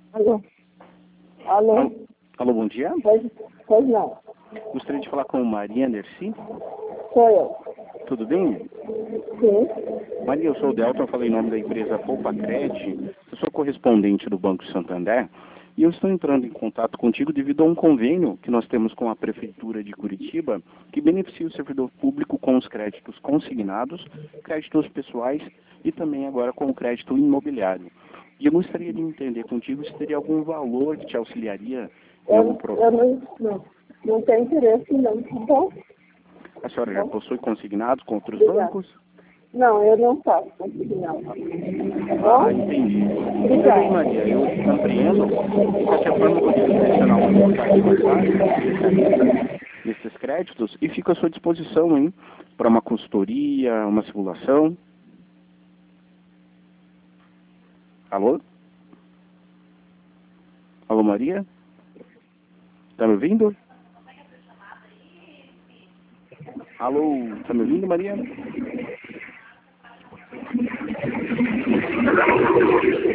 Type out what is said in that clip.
Alô? Alô? Alô, bom dia. Pois não. Gostaria de falar com Maria Nerci. Sou eu. Tudo bem? Sim. Maria, eu sou o Delton, eu falei em nome da empresa Poupacred. Eu sou correspondente do Banco Santander e eu estou entrando em contato contigo devido a um convênio que nós temos com a Prefeitura de Curitiba que beneficia o servidor público com os créditos consignados, créditos pessoais e também agora com o crédito imobiliário. E eu gostaria de entender contigo se teria algum valor que te auxiliaria em algum problema. Eu não tenho interesse não, tá bom? A senhora já possui consignados com outros Obrigada. bancos? Não, eu não faço consignado. Tá bom? Entendi. Tudo Obrigada. bem, Maria, eu compreendo. De qualquer forma, eu vou direcionar uma mensagem especialista nesses créditos e fico à sua disposição, hein, para uma consultoria, uma simulação. Alô? Alô, Maria? Tá me ouvindo? Alô, tá me ouvindo, Maria?